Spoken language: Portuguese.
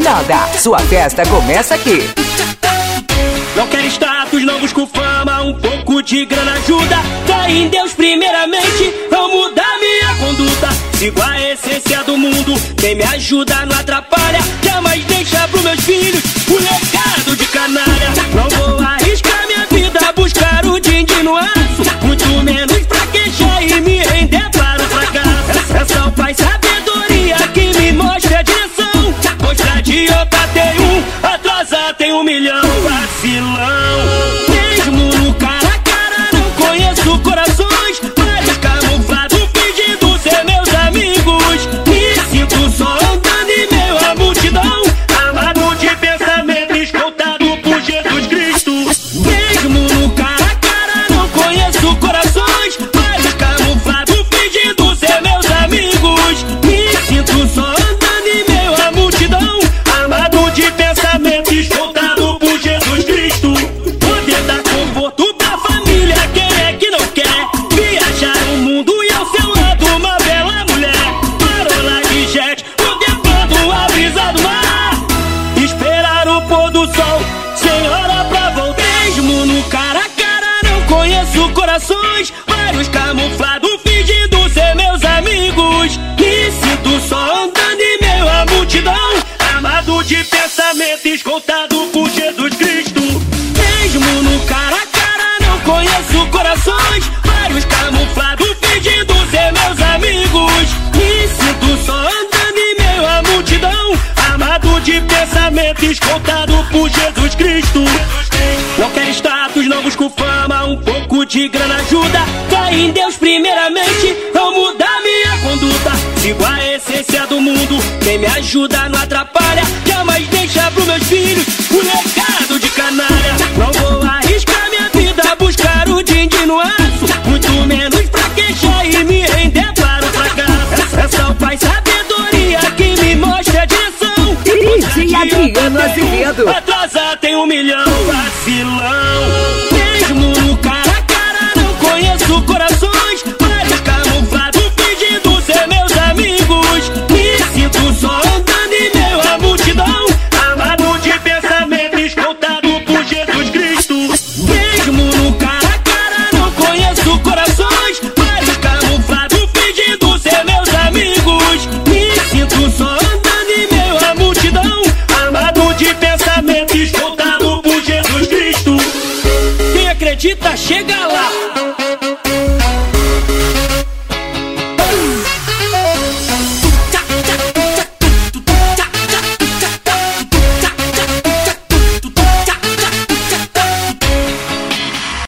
Miranda. Sua festa começa aqui. Não quero status, não busco fama, um pouco de grana ajuda. Fé em Deus primeiramente, vou mudar minha conduta. Sigo a essência do mundo, quem me ajuda não atrapalha. Jamais deixa pros meus filhos o legado de canalha. Não vou arriscar minha vida, buscar o din-din no aço, muito menos fraquejar e me render para o fracasso. É só o pai sabedoria que me mostra a direção. Mostra de outra tem um, atrasar tem 1 milhão. Vacilão, mesmo no cara a cara não conheço corações. Vários camuflados fingindo ser meus amigos. Me sinto só andando em meio à multidão, amado de pensamento, escoltado por Jesus Cristo. Mesmo no cara a cara não conheço corações. Vários camuflados fingindo ser meus amigos. Me sinto só andando em meio à multidão, amado de pensamento, escoltado por Jesus Cristo. Poder dar conforto pra família, quem é que não quer? Viajar o mundo e ao seu lado uma bela mulher. Parola de jet, contemplando a brisa do mar. Esperar o pôr do sol, sem hora pra voltar. Mesmo no cara a cara não conheço corações. Vários camuflados fingindo ser meus amigos. Me sinto só andando em meio à multidão, amado de pensamento, escoltado por Jesus Cristo. Mesmo no cara a cara não conheço corações. Vários camuflados fingindo ser meus amigos. Me sinto só andando em meio à multidão, amado de pensamento, escoltado por Jesus Cristo. Não quero status, não busco fama, um pouco de grana ajuda. Fé em Deus primeiramente, vou mudar minha conduta. Sigo a essência do mundo, quem me ajuda não atrapalha. Jamais deixa pros meus filhos o legado de canalha. Não vou arriscar minha vida, buscar o din-din no aço, muito menos fraquejar e me render para o fracasso. É só o pai sabedoria que me mostra a direção. DJ Adriano Azevedo. Atrasar tem 1 milhão. Vacilão.